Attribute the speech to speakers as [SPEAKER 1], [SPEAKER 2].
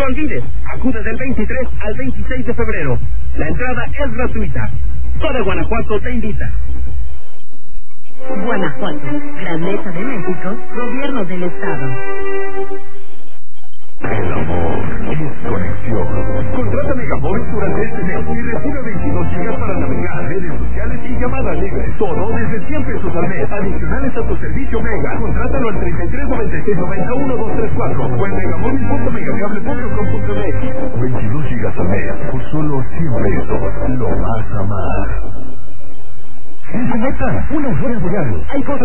[SPEAKER 1] olvides, acude del 23 al 26 de febrero. La entrada es gratuita. Toda Guanajuato te invita.
[SPEAKER 2] Guanajuato, Grandeza de México, Gobierno del Estado.
[SPEAKER 3] El amor es conexión. Contrata Megamóvil durante este mes y recibe 22 gigas para navegar, redes sociales y llamadas libres. Todo desde 100 pesos al mes. Adicionales a tu servicio Mega. Contrátalo al 33 96 90 1234 o en megamóvil.megacable.com.mx. 22 gigas al mes por solo 100 pesos. Lo vas a amar. En su meta, una euforia boreal. Hay cosas